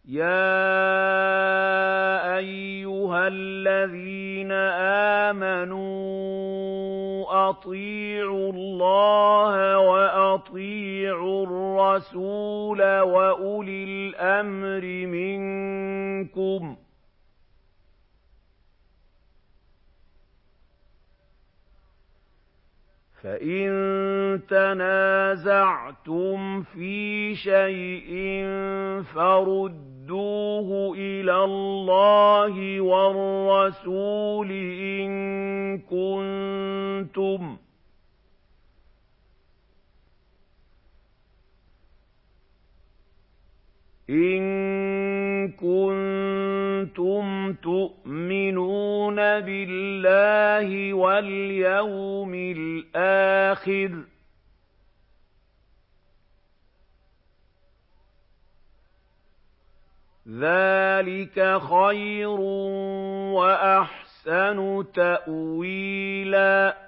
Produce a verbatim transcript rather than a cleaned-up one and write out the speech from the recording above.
يَا أَيُّهَا الَّذِينَ آمَنُوا أَطِيعُوا اللَّهَ وَأَطِيعُوا الرَّسُولَ وَأُولِي الْأَمْرِ مِنكُمْ ۖ فَإِن تَنَازَعْتُمْ فِي شَيْءٍ فَرُدُّوهُ إِلَى اللَّهِ وَالرَّسُولِ إِن كُنتُمْ إِن كُنتُمْ تُؤْمِنُونَ بِاللَّهِ وَالْيَوْمِ الْآخِرِ ۚ ذَٰلِكَ خَيْرٌ وَأَحْسَنُ تَأْوِيلًا